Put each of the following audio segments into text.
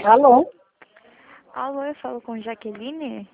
Alô? Alô, eu falo com Jaqueline?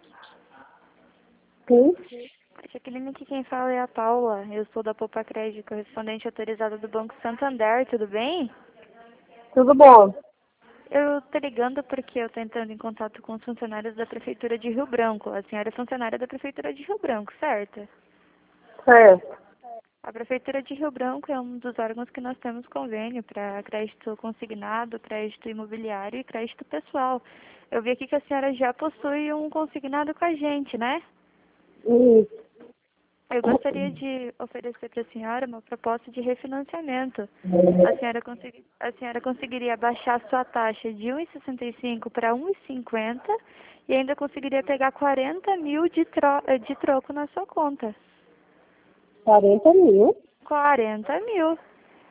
Sim? Jaqueline, aqui quem fala é a Paula. Eu sou da Poupa Crédito, correspondente autorizada do Banco Santander, tudo bem? Tudo bom? Eu tô ligando porque eu tô entrando em contato com os funcionários da Prefeitura de Rio Branco. A senhora é funcionária da Prefeitura de Rio Branco, certo? Certo. A Prefeitura de Rio Branco é um dos órgãos que nós temos convênio para crédito consignado, crédito imobiliário e crédito pessoal. Eu vi aqui que a senhora já possui um consignado com a gente, né? Isso. Eu gostaria de oferecer para a senhora uma proposta de refinanciamento. A senhora conseguiria baixar sua taxa de 1,65 para 1,50 e ainda conseguiria pegar 40 mil de troco na sua conta. 40 mil? 40 mil.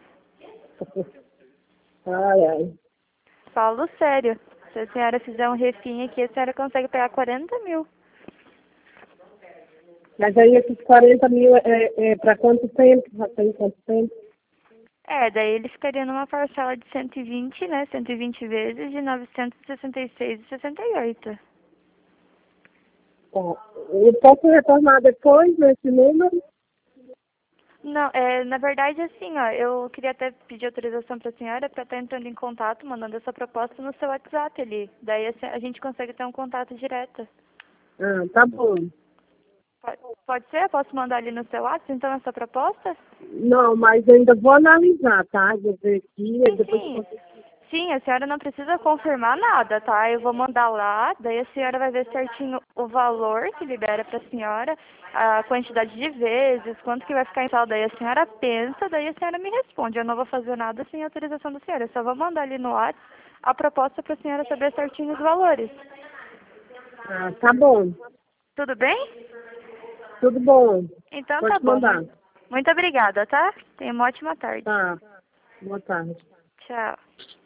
Ai, ai. Falo sério. Se a senhora fizer um refim aqui, a senhora consegue pegar 40 mil. Mas aí esses 40 mil é para quanto tempo? Já tem quanto tempo? Daí ele ficaria numa parcela de 120, né? 120 vezes de 966,68. Tá. Eu posso retornar depois nesse número? Não, na verdade, assim, ó, eu queria até pedir autorização para a senhora para estar entrando em contato, mandando essa proposta no seu WhatsApp ali. Daí a gente consegue ter um contato direto. Ah, tá bom. Pode ser? Eu posso mandar ali no seu WhatsApp, então, essa proposta? Não, mas eu ainda vou analisar, tá? Vou ver aqui, aí Sim, depois eu sim. posso... Sim, a senhora não precisa confirmar nada, tá? Eu vou mandar lá, daí a senhora vai ver certinho o valor que libera para a senhora, a quantidade de vezes, quanto que vai ficar em saldo. Daí a senhora pensa, daí a senhora me responde. Eu não vou fazer nada sem autorização da senhora. Eu só vou mandar ali no WhatsApp a proposta para a senhora saber certinho os valores. Ah, tá bom. Tudo bem? Tudo bom. Então tá Pode bom. mandar. Muito obrigada, tá? Tenha uma ótima tarde. Tá. Boa tarde. Tchau.